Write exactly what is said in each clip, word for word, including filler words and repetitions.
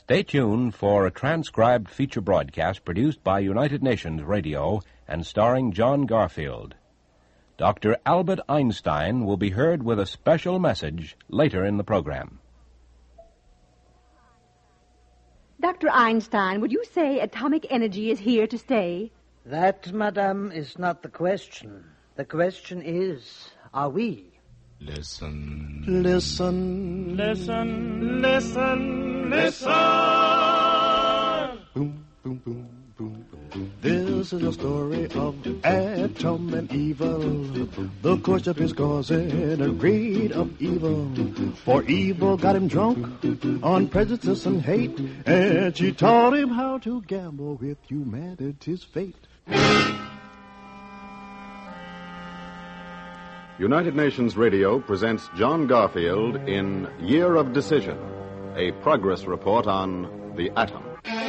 Stay tuned for a transcribed feature broadcast produced by United Nations Radio and starring John Garfield. Doctor Albert Einstein will be heard with a special message later in the program. Doctor Einstein, would you say atomic energy is here to stay? That, madame, is not the question. The question is, are we? Listen. Listen. Listen. Listen. Listen. Boom, boom, boom, boom, boom, boom. This is a story of Atom and evil. The courtship is causing a greed of evil. For evil got him drunk on prejudice and hate, and she taught him how to gamble with humanity's fate. United Nations Radio presents John Garfield in Year of Decision, a progress report on the atom.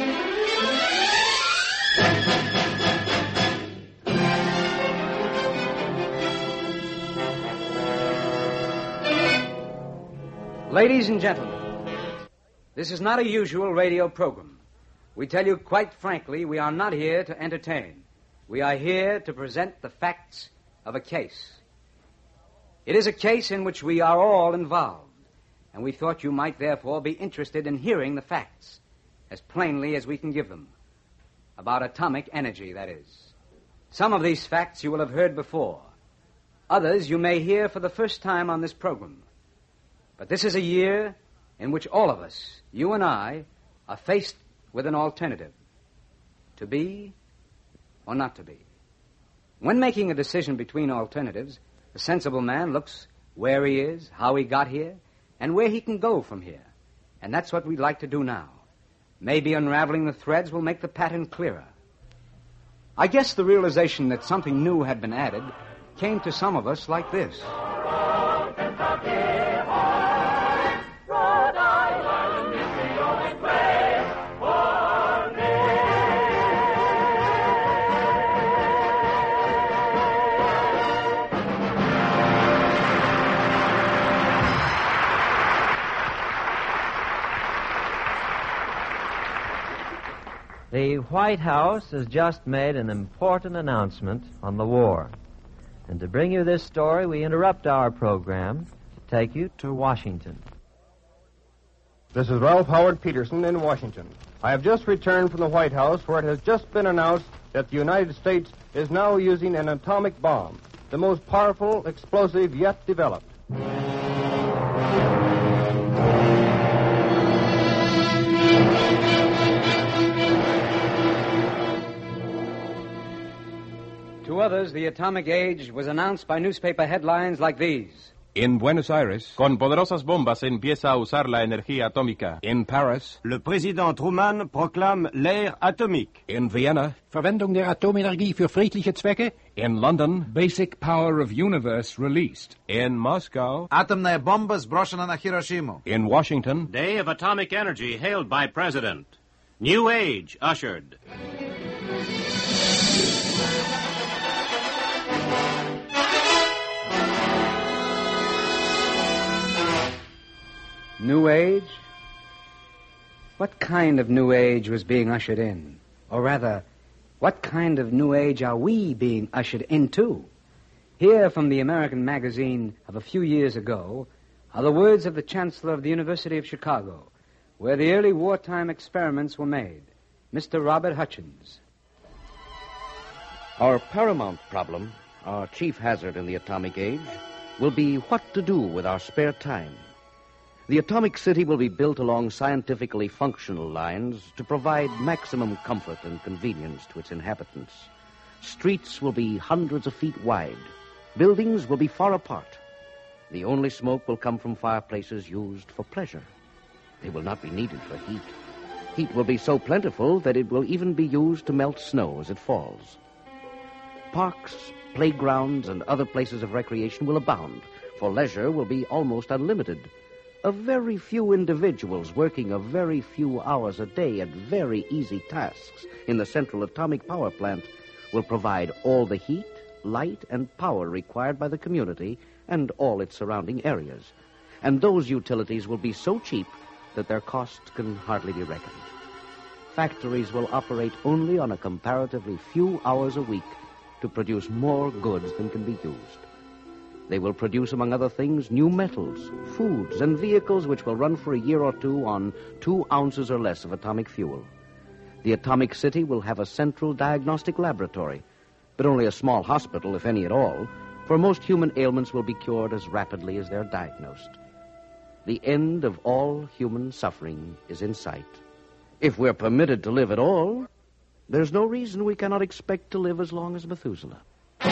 Ladies and gentlemen, this is not a usual radio program. We tell you quite frankly, we are not here to entertain. We are here to present the facts of a case. It is a case in which we are all involved, and we thought you might therefore be interested in hearing the facts, as plainly as we can give them, about atomic energy, that is. Some of these facts you will have heard before. Others you may hear for the first time on this program. But this is a year in which all of us, you and I, are faced with an alternative. To be or not to be. When making a decision between alternatives, a sensible man looks where he is, how he got here, and where he can go from here. And that's what we'd like to do now. Maybe unraveling the threads will make the pattern clearer. I guess the realization that something new had been added came to some of us like this. The White House has just made an important announcement on the war. And to bring you this story, we interrupt our program to take you to Washington. This is Ralph Howard Peterson in Washington. I have just returned from the White House, where it has just been announced that the United States is now using an atomic bomb, the most powerful explosive yet developed. To others, the atomic age was announced by newspaper headlines like these. In Buenos Aires. Con poderosas bombas empieza a usar la energía atómica. In Paris. Le président Truman proclame l'ère atomique. In Vienna. Verwendung der Atomenergie für friedliche Zwecke. In London. Basic power of universe released. In Moscow. Атомная бомба сброшена на Хиросиму. In Washington. Day of atomic energy hailed by President. New age ushered. New age? What kind of new age was being ushered in? Or rather, what kind of new age are we being ushered into? Here from the American magazine of a few years ago are the words of the Chancellor of the University of Chicago, where the early wartime experiments were made, Mister Robert Hutchins. Our paramount problem, our chief hazard in the atomic age, will be what to do with our spare time. The atomic city will be built along scientifically functional lines to provide maximum comfort and convenience to its inhabitants. Streets will be hundreds of feet wide. Buildings will be far apart. The only smoke will come from fireplaces used for pleasure. They will not be needed for heat. Heat will be so plentiful that it will even be used to melt snow as it falls. Parks, playgrounds, and other places of recreation will abound, for leisure will be almost unlimited. A very few individuals working a very few hours a day at very easy tasks in the central atomic power plant will provide all the heat, light, and power required by the community and all its surrounding areas. And those utilities will be so cheap that their cost can hardly be reckoned. Factories will operate only on a comparatively few hours a week to produce more goods than can be used. They will produce, among other things, new metals, foods, and vehicles which will run for a year or two on two ounces or less of atomic fuel. The atomic city will have a central diagnostic laboratory, but only a small hospital, if any at all, for most human ailments will be cured as rapidly as they're diagnosed. The end of all human suffering is in sight. If we're permitted to live at all, there's no reason we cannot expect to live as long as Methuselah.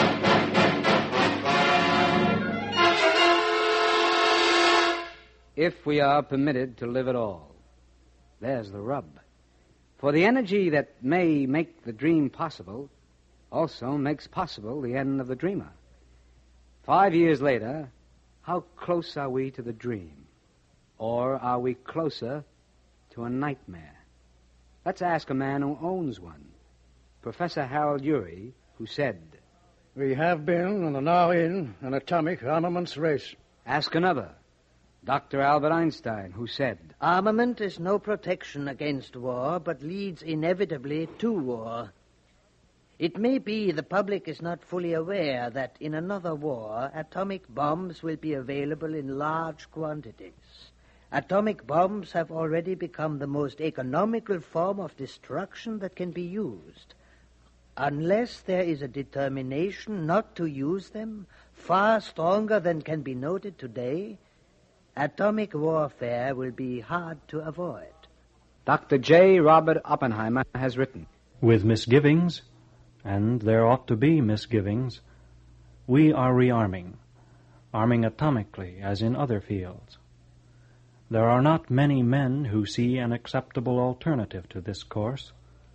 If we are permitted to live at all. There's the rub. For the energy that may make the dream possible also makes possible the end of the dreamer. Five years later, how close are we to the dream? Or are we closer to a nightmare? Let's ask a man who owns one. Professor Harold Urey, who said, "We have been and are now in an atomic armaments race." Ask another. Doctor Albert Einstein, who said, "Armament is no protection against war, but leads inevitably to war." It may be the public is not fully aware that in another war, atomic bombs will be available in large quantities. Atomic bombs have already become the most economical form of destruction that can be used. Unless there is a determination not to use them, far stronger than can be noted today, atomic warfare will be hard to avoid. Doctor J. Robert Oppenheimer has written, "With misgivings, and there ought to be misgivings, we are rearming, arming atomically as in other fields. There are not many men who see an acceptable alternative to this course.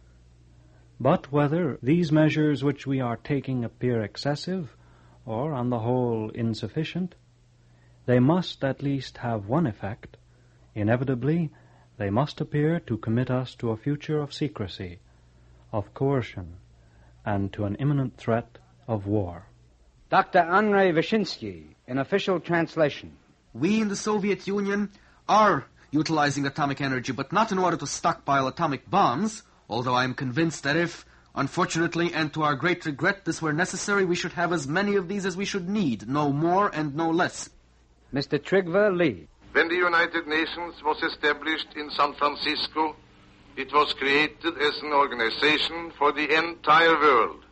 But whether these measures which we are taking appear excessive, or on the whole insufficient, they must at least have one effect. Inevitably, they must appear to commit us to a future of secrecy, of coercion, and to an imminent threat of war." Doctor Andrei Vyshinsky, in official translation. "We in the Soviet Union are utilizing atomic energy, but not in order to stockpile atomic bombs, although I am convinced that if, unfortunately and to our great regret, this were necessary, we should have as many of these as we should need, no more and no less." Mister Trygve Lie. When the United Nations was established in San Francisco, it was created as an organization for the entire world.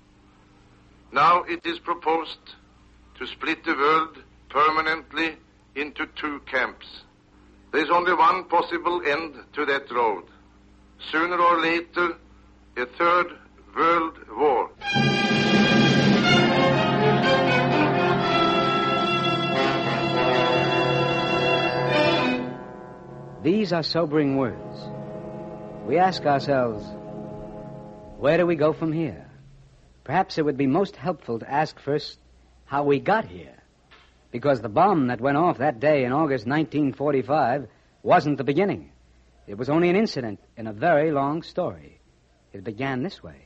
Now it is proposed to split the world permanently into two camps. There is only one possible end to that road. Sooner or later, a third world war. These are sobering words. We ask ourselves, where do we go from here? Perhaps it would be most helpful to ask first how we got here. Because the bomb that went off that day in August nineteen forty-five wasn't the beginning. It was only an incident in a very long story. It began this way.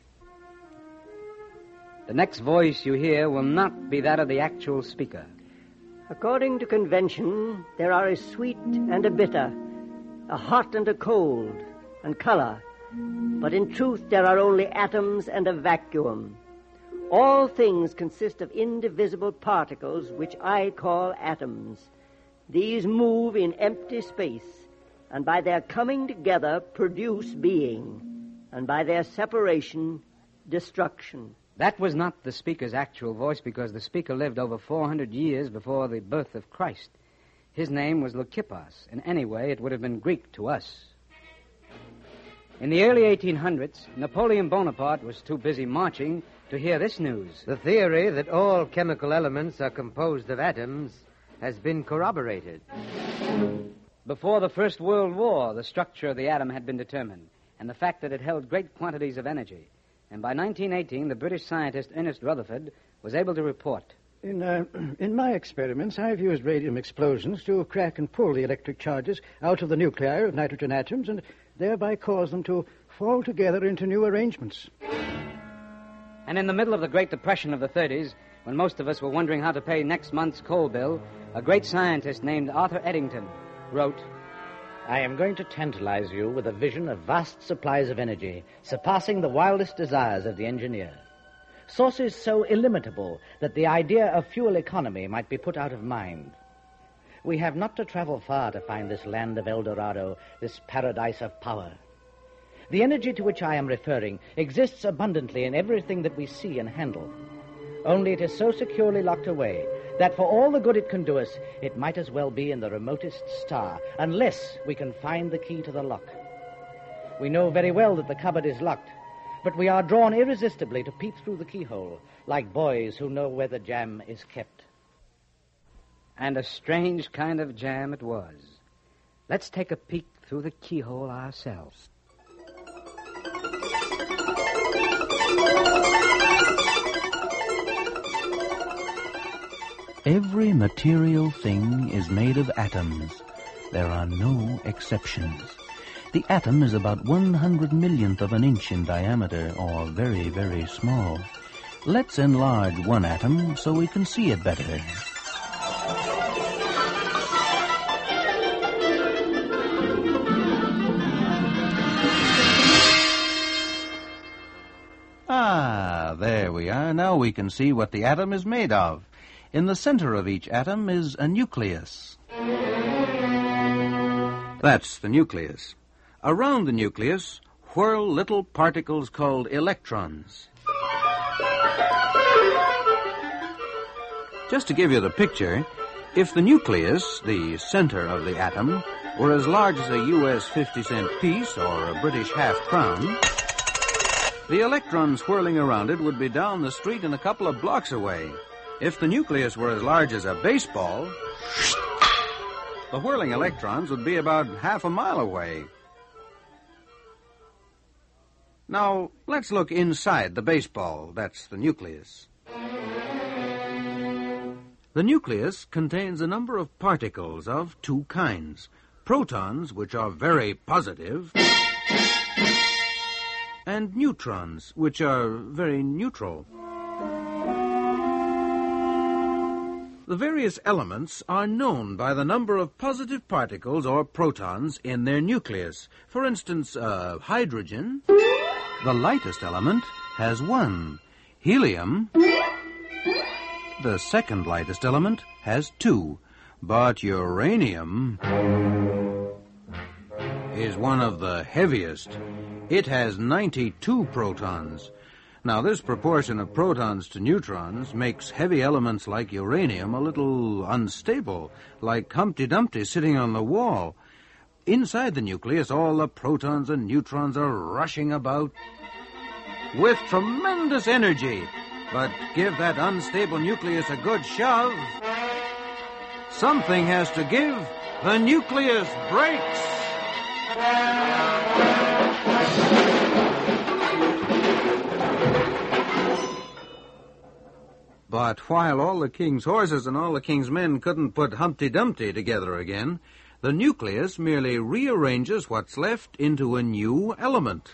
The next voice you hear will not be that of the actual speaker. According to convention, there are a sweet and a bitter, a hot and a cold, and color. But in truth, there are only atoms and a vacuum. All things consist of indivisible particles, which I call atoms. These move in empty space, and by their coming together produce being, and by their separation, destruction. That was not the speaker's actual voice, because the speaker lived over four hundred years before the birth of Christ. His name was Leucippos, and anyway, it would have been Greek to us. In the early eighteen hundreds, Napoleon Bonaparte was too busy marching to hear this news. The theory that all chemical elements are composed of atoms has been corroborated. Before the First World War, the structure of the atom had been determined, and the fact that it held great quantities of energy. And by nineteen eighteen, the British scientist Ernest Rutherford was able to report. In, uh, in my experiments, I've used radium explosions to crack and pull the electric charges out of the nuclei of nitrogen atoms and thereby cause them to fall together into new arrangements. And in the middle of the Great Depression of the thirties, when most of us were wondering how to pay next month's coal bill, a great scientist named Arthur Eddington wrote, I am going to tantalize you with a vision of vast supplies of energy, surpassing the wildest desires of the engineer. Sources so illimitable that the idea of fuel economy might be put out of mind. We have not to travel far to find this land of El Dorado, this paradise of power. The energy to which I am referring exists abundantly in everything that we see and handle. Only it is so securely locked away that for all the good it can do us, it might as well be in the remotest star, unless we can find the key to the lock. We know very well that the cupboard is locked, but we are drawn irresistibly to peep through the keyhole, like boys who know where the jam is kept. And a strange kind of jam it was. Let's take a peek through the keyhole ourselves. Every material thing is made of atoms. There are no exceptions. The atom is about one hundred millionth of an inch in diameter, or very, very small. Let's enlarge one atom so we can see it better. Ah, there we are. Now we can see what the atom is made of. In the center of each atom is a nucleus. That's the nucleus. Around the nucleus whirl little particles called electrons. Just to give you the picture, if the nucleus, the center of the atom, were as large as a U S fifty cent piece or a British half crown, the electrons whirling around it would be down the street and a couple of blocks away. If the nucleus were as large as a baseball, the whirling electrons would be about half a mile away. Now, let's look inside the baseball. That's the nucleus. The nucleus contains a number of particles of two kinds. Protons, which are very positive, and neutrons, which are very neutral. The various elements are known by the number of positive particles or protons in their nucleus. For instance, uh, hydrogen, the lightest element, has one. Helium, the second lightest element, has two. But uranium is one of the heaviest. It has ninety-two protons. Now, this proportion of protons to neutrons makes heavy elements like uranium a little unstable, like Humpty Dumpty sitting on the wall. Inside the nucleus, all the protons and neutrons are rushing about with tremendous energy. But give that unstable nucleus a good shove, something has to give. The nucleus breaks. But while all the king's horses and all the king's men couldn't put Humpty Dumpty together again, the nucleus merely rearranges what's left into a new element.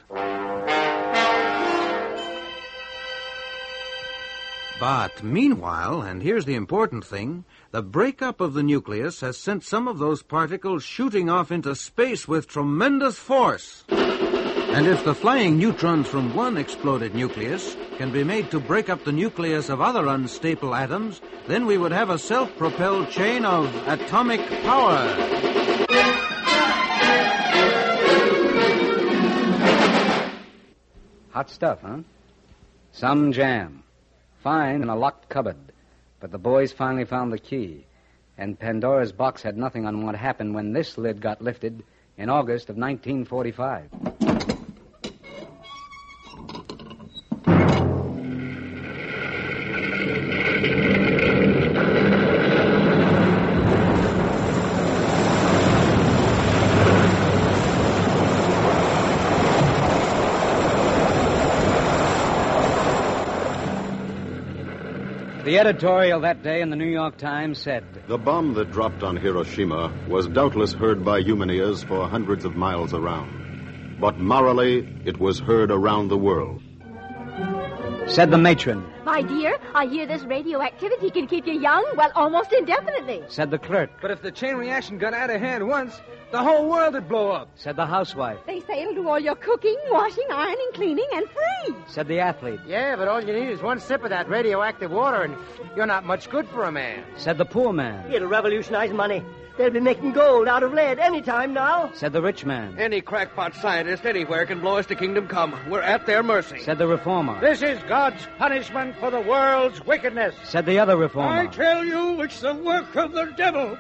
But meanwhile, and here's the important thing, the breakup of the nucleus has sent some of those particles shooting off into space with tremendous force. And if the flying neutrons from one exploded nucleus can be made to break up the nucleus of other unstable atoms, then we would have a self-propelled chain of atomic power. Hot stuff, huh? Some jam. Fine in a locked cupboard. But the boys finally found the key. And Pandora's box had nothing on what happened when this lid got lifted in August of nineteen forty-five. The editorial that day in the New York Times said, "The bomb that dropped on Hiroshima was doubtless heard by human ears for hundreds of miles around. But morally, it was heard around the world." said the matron, My dear, I hear this radioactivity can keep you young, well, almost indefinitely. said the clerk, But if the chain reaction got out of hand once, the whole world would blow up. said the housewife, They say it'll do all your cooking, washing, ironing, cleaning, and free. said the athlete, Yeah, but all you need is one sip of that radioactive water, and you're not much good for a man. said the poor man, It'll revolutionize money. They'll be making gold out of lead any time now. said the rich man, Any crackpot scientist anywhere can blow us to kingdom come. We're at their mercy. said the reformer, This is God's punishment for the world's wickedness. said the other reformer, tell you, it's the work of the devil.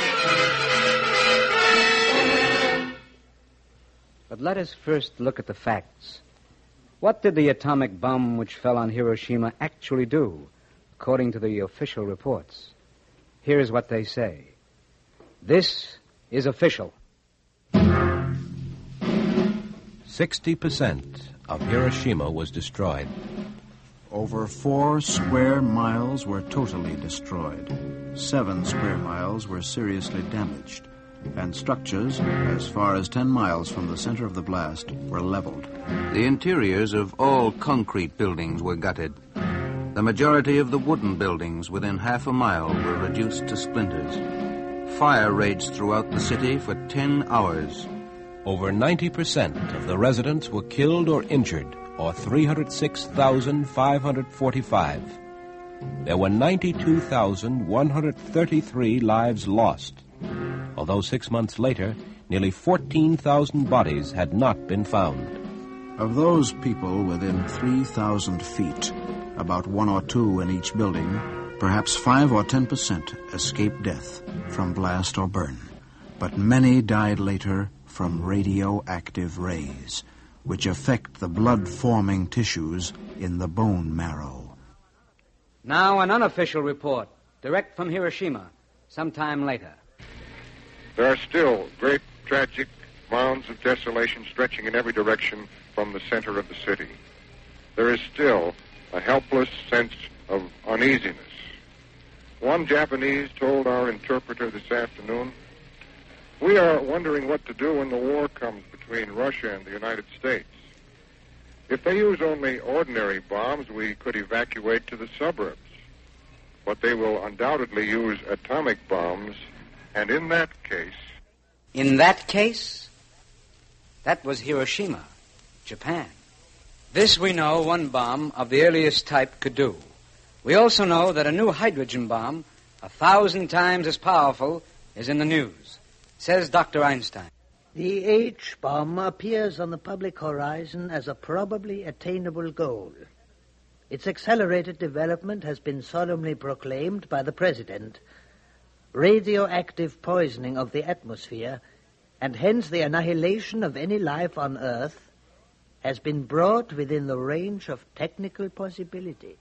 But let us first look at the facts. What did the atomic bomb which fell on Hiroshima actually do, according to the official reports? Here's what they say. This is official. Sixty percent of Hiroshima was destroyed. Over four square miles were totally destroyed. Seven square miles were seriously damaged. And structures, as far as ten miles from the center of the blast, were leveled. The interiors of all concrete buildings were gutted. The majority of the wooden buildings within half a mile were reduced to splinters. Fire raged throughout the city for ten hours. Over ninety percent of the residents were killed or injured, or three hundred six thousand five hundred forty-five. There were ninety-two thousand one hundred thirty-three lives lost, although six months later, nearly fourteen thousand bodies had not been found. Of those people within three thousand feet, about one or two in each building, perhaps five or ten percent escaped death from blast or burn. But many died later from radioactive rays, which affect the blood-forming tissues in the bone marrow. Now an unofficial report, direct from Hiroshima, sometime later. There are still great, tragic mounds of desolation stretching in every direction from the center of the city. There is still a helpless sense of uneasiness. One Japanese told our interpreter this afternoon, "We are wondering what to do when the war comes between Russia and the United States. If they use only ordinary bombs, we could evacuate to the suburbs. But they will undoubtedly use atomic bombs, and in that case..." In that case, that was Hiroshima, Japan. This we know one bomb of the earliest type could do. We also know that a new hydrogen bomb, a thousand times as powerful, is in the news, says Doctor Einstein. The H-bomb appears on the public horizon as a probably attainable goal. Its accelerated development has been solemnly proclaimed by the President. Radioactive poisoning of the atmosphere, and hence the annihilation of any life on Earth, has been brought within the range of technical possibility.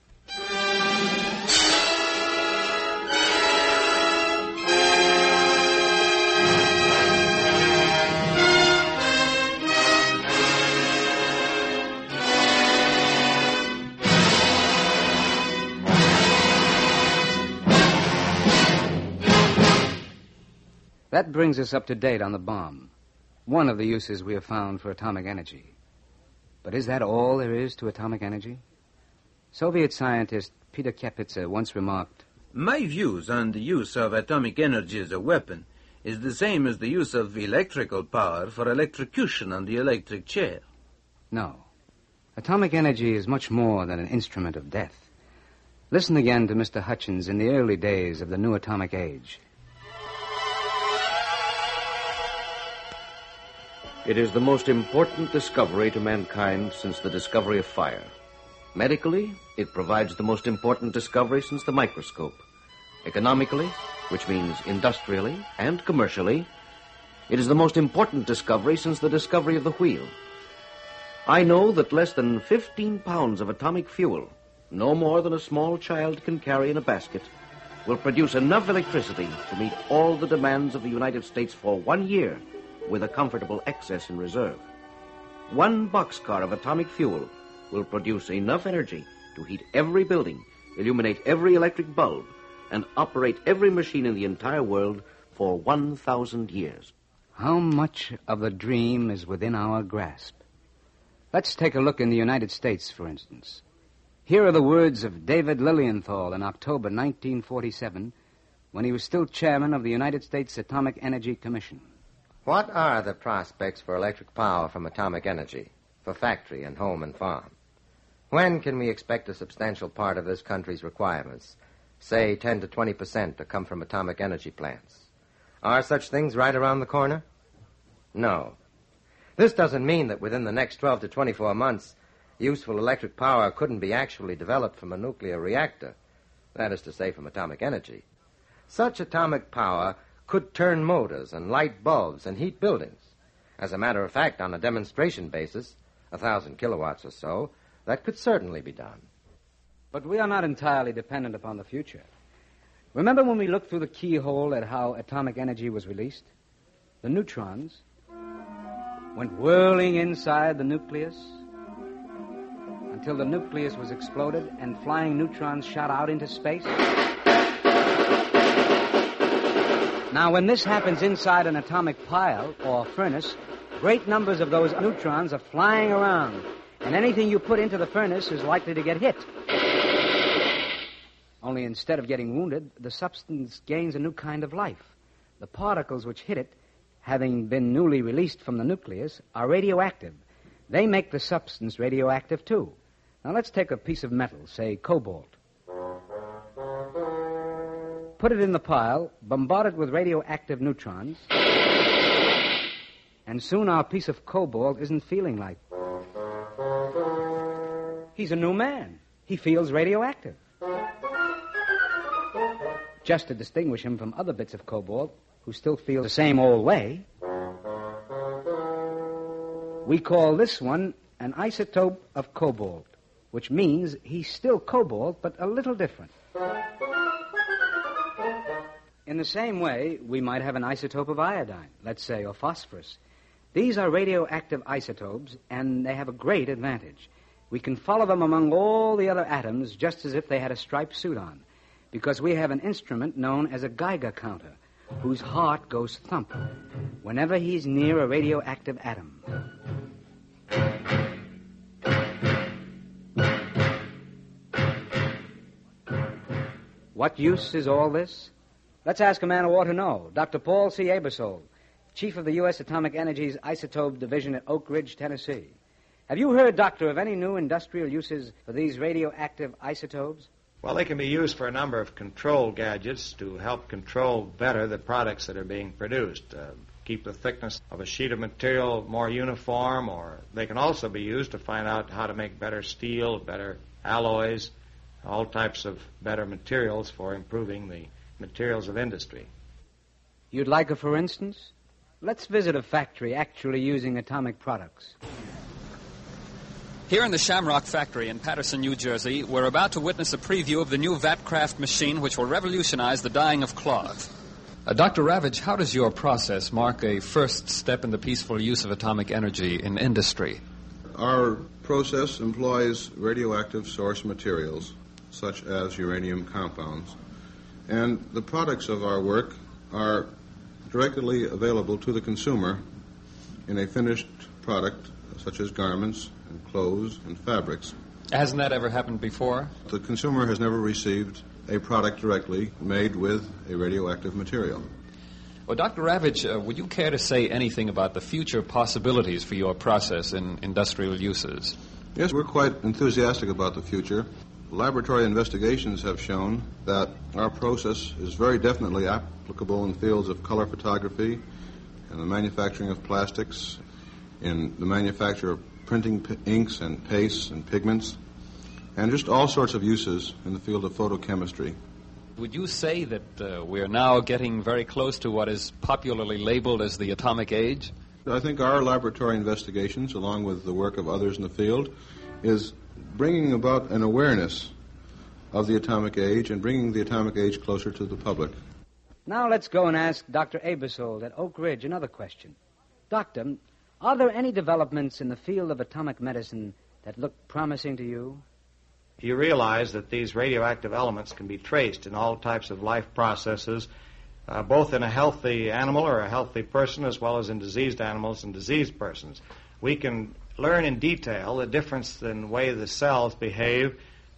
That brings us up to date on the bomb, one of the uses we have found for atomic energy. But is that all there is to atomic energy? Soviet scientist Peter Kapitsa once remarked, My views on the use of atomic energy as a weapon is the same as the use of electrical power for electrocution on the electric chair. No. Atomic energy is much more than an instrument of death. Listen again to Mister Hutchins in the early days of the new atomic age. It is the most important discovery to mankind since the discovery of fire. Medically, it provides the most important discovery since the microscope. Economically, which means industrially and commercially, it is the most important discovery since the discovery of the wheel. I know that less than fifteen pounds of atomic fuel, no more than a small child can carry in a basket, will produce enough electricity to meet all the demands of the United States for one year, with a comfortable excess in reserve. One boxcar of atomic fuel will produce enough energy to heat every building, illuminate every electric bulb, and operate every machine in the entire world for one thousand years. How much of the dream is within our grasp? Let's take a look in the United States, for instance. Here are the words of David Lilienthal in October nineteen forty-seven, when he was still chairman of the United States Atomic Energy Commission. What are the prospects for electric power from atomic energy, for factory and home and farm? When can we expect a substantial part of this country's requirements, say ten to twenty percent, to come from atomic energy plants? Are such things right around the corner? No. This doesn't mean that within the next twelve to twenty-four months, useful electric power couldn't be actually developed from a nuclear reactor, that is to say, from atomic energy. Such atomic power could turn motors and light bulbs and heat buildings. As a matter of fact, on a demonstration basis, a thousand kilowatts or so, that could certainly be done. But we are not entirely dependent upon the future. Remember when we looked through the keyhole at how atomic energy was released? The neutrons went whirling inside the nucleus until the nucleus was exploded and flying neutrons shot out into space. Now, when this happens inside an atomic pile or furnace, great numbers of those neutrons are flying around, and anything you put into the furnace is likely to get hit. Only instead of getting wounded, the substance gains a new kind of life. The particles which hit it, having been newly released from the nucleus, are radioactive. They make the substance radioactive, too. Now, let's take a piece of metal, say cobalt. Put it in the pile, bombard it with radioactive neutrons, and soon our piece of cobalt isn't feeling like. He's a new man. He feels radioactive. Just to distinguish him from other bits of cobalt who still feel the same old way, we call this one an isotope of cobalt, which means he's still cobalt, but a little different. In the same way, we might have an isotope of iodine, let's say, or phosphorus. These are radioactive isotopes, and they have a great advantage. We can follow them among all the other atoms just as if they had a striped suit on, because we have an instrument known as a Geiger counter, whose heart goes thump whenever he's near a radioactive atom. What use is all this? Let's ask a man who ought to know, Doctor Paul C. Aebersold, chief of the U S Atomic Energy's Isotope Division at Oak Ridge, Tennessee. Have you heard, Doctor, of any new industrial uses for these radioactive isotopes? Well, they can be used for a number of control gadgets to help control better the products that are being produced. Uh, keep the thickness of a sheet of material more uniform, or they can also be used to find out how to make better steel, better alloys, all types of better materials for improving the materials of industry. You'd like a for instance? Let's visit a factory actually using atomic products. Here in the Shamrock factory in Patterson, New Jersey, we're about to witness a preview of the new Vatcraft machine which will revolutionize the dyeing of cloth. Uh, Doctor Ravage, how does your process mark a first step in the peaceful use of atomic energy in industry? Our process employs radioactive source materials, such as uranium compounds, and the products of our work are directly available to the consumer in a finished product, such as garments and clothes and fabrics. Hasn't that ever happened before? The consumer has never received a product directly made with a radioactive material. Well, Doctor Ravage, uh, would you care to say anything about the future possibilities for your process in industrial uses? Yes, we're quite enthusiastic about the future. Laboratory investigations have shown that our process is very definitely applicable in fields of color photography, in the manufacturing of plastics, in the manufacture of printing p- inks and pastes and pigments, and just all sorts of uses in the field of photochemistry. Would you say that uh, we are now getting very close to what is popularly labeled as the atomic age? I think our laboratory investigations, along with the work of others in the field, is bringing about an awareness of the atomic age and bringing the atomic age closer to the public. Now let's go and ask Doctor Aebersold at Oak Ridge another question. Doctor, are there any developments in the field of atomic medicine that look promising to you? You realize that these radioactive elements can be traced in all types of life processes, uh, both in a healthy animal or a healthy person, as well as in diseased animals and diseased persons. We can learn in detail the difference in the way the cells behave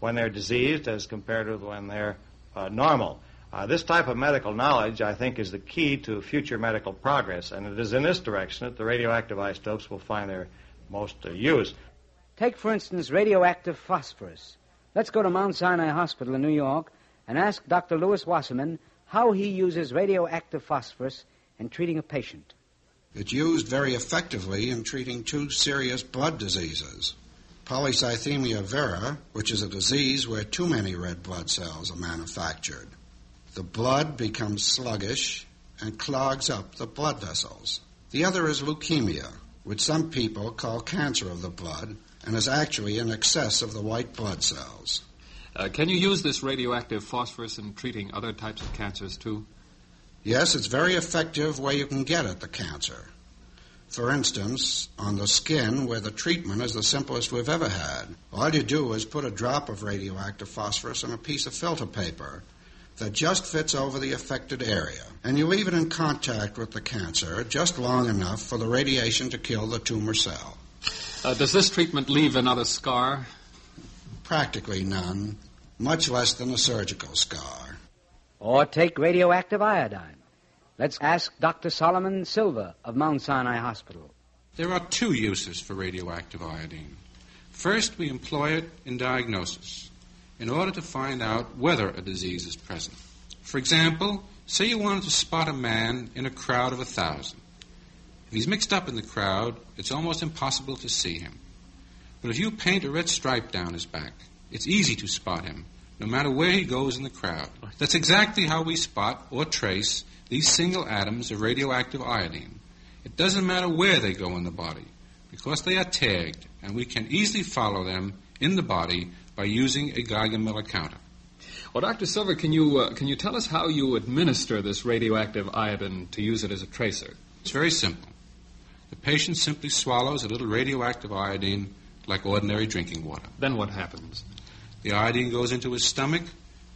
when they're diseased as compared with when they're uh, normal. Uh, this type of medical knowledge, I think, is the key to future medical progress, and it is in this direction that the radioactive isotopes will find their most uh, use. Take, for instance, radioactive phosphorus. Let's go to Mount Sinai Hospital in New York and ask Doctor Louis Wasserman how he uses radioactive phosphorus in treating a patient. It's used very effectively in treating two serious blood diseases. Polycythemia vera, which is a disease where too many red blood cells are manufactured. The blood becomes sluggish and clogs up the blood vessels. The other is leukemia, which some people call cancer of the blood, and is actually an excess of the white blood cells. Uh, can you use this radioactive phosphorus in treating other types of cancers, too? Yes, it's very effective where you can get at the cancer. For instance, on the skin, where the treatment is the simplest we've ever had. All you do is put a drop of radioactive phosphorus on a piece of filter paper that just fits over the affected area, and you leave it in contact with the cancer just long enough for the radiation to kill the tumor cell. Uh, does this treatment leave another scar? Practically none, much less than a surgical scar. Or take radioactive iodine. Let's ask Doctor Solomon Silva of Mount Sinai Hospital. There are two uses for radioactive iodine. First, we employ it in diagnosis in order to find out whether a disease is present. For example, say you wanted to spot a man in a crowd of a thousand. If he's mixed up in the crowd, it's almost impossible to see him. But if you paint a red stripe down his back, it's easy to spot him, no matter where he goes in the crowd. That's exactly how we spot or trace these single atoms of radioactive iodine. It doesn't matter where they go in the body, because they are tagged, and we can easily follow them in the body by using a Geiger-Miller counter. Well, Doctor Silver, can you uh, can you tell us how you administer this radioactive iodine to use it as a tracer? It's very simple. The patient simply swallows a little radioactive iodine like ordinary drinking water. Then what happens? The iodine goes into his stomach,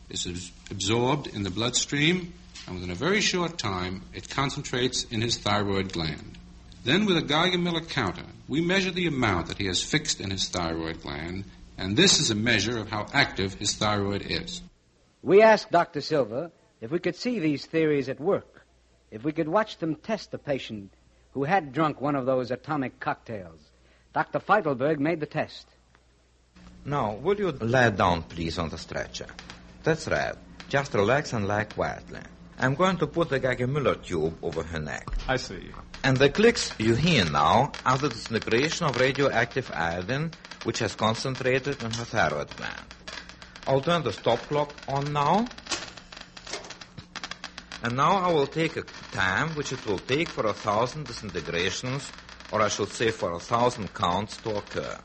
is absorbed in the bloodstream, and within a very short time, it concentrates in his thyroid gland. Then, with a Geiger-Miller counter, we measure the amount that he has fixed in his thyroid gland, and this is a measure of how active his thyroid is. We asked Doctor Silva if we could see these theories at work, if we could watch them test the patient who had drunk one of those atomic cocktails. Doctor Feitelberg made the test. Now, would you lie down, please, on the stretcher? That's right. Just relax and lie quietly. I'm going to put the Geiger-Miller tube over her neck. I see. And the clicks you hear now are the disintegration of radioactive iodine, which has concentrated in her thyroid gland. I'll turn the stop clock on now. And now I will take a time which it will take for a thousand disintegrations, or I should say for a thousand counts to occur.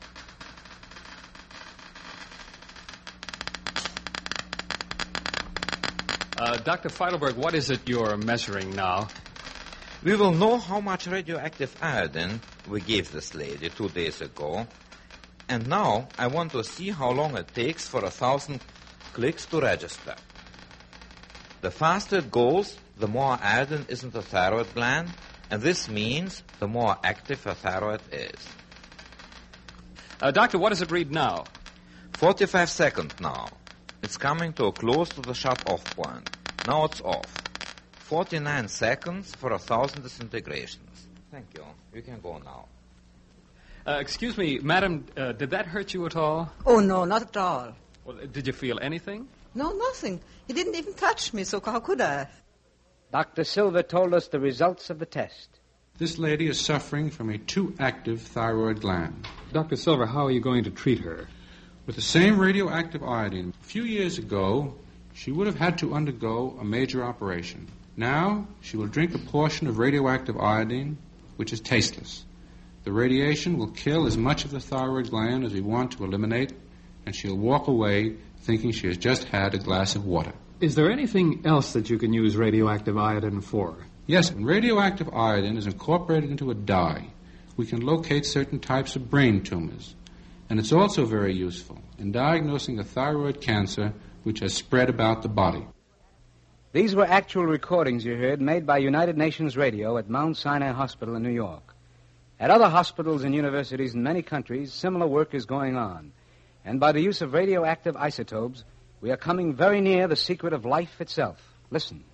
Uh, Doctor Feitelberg, what is it you're measuring now? We will know how much radioactive iodine we gave this lady two days ago. And now I want to see how long it takes for a thousand clicks to register. The faster it goes, the more iodine is in the thyroid gland, and this means the more active the thyroid is. Uh, doctor, what does it read now? forty-five seconds now. It's coming to a close to the shut-off point. Now it's off. forty-nine seconds for a thousand disintegrations. Thank you. You can go now. Uh, excuse me, madam, uh, did that hurt you at all? Oh, no, not at all. Well, did you feel anything? No, nothing. He didn't even touch me, so how could I? Doctor Silva told us the results of the test. This lady is suffering from a too active thyroid gland. Doctor Silver, how are you going to treat her? With the same radioactive iodine. A few years ago, she would have had to undergo a major operation. Now, she will drink a portion of radioactive iodine, which is tasteless. The radiation will kill as much of the thyroid gland as we want to eliminate, and she'll walk away thinking she has just had a glass of water. Is there anything else that you can use radioactive iodine for? Yes, when radioactive iodine is incorporated into a dye, we can locate certain types of brain tumors. And it's also very useful in diagnosing a thyroid cancer which has spread about the body. These were actual recordings you heard made by United Nations Radio at Mount Sinai Hospital in New York. At other hospitals and universities in many countries, similar work is going on. And by the use of radioactive isotopes, we are coming very near the secret of life itself. Listen.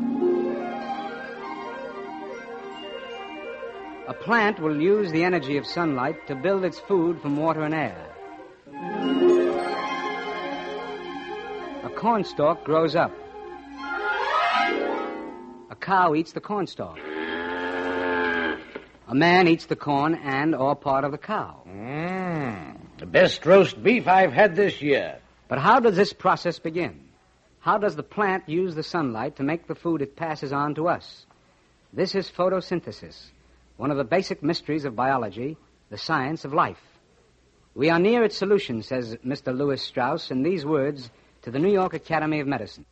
A plant will use the energy of sunlight to build its food from water and air. A cornstalk grows up. A cow eats the cornstalk. A man eats the corn and or part of the cow. Mmm, the best roast beef I've had this year. But how does this process begin? How does the plant use the sunlight to make the food it passes on to us? This is photosynthesis, one of the basic mysteries of biology, the science of life. We are near its solution, says Mister Lewis Strauss in these words to the New York Academy of Medicine.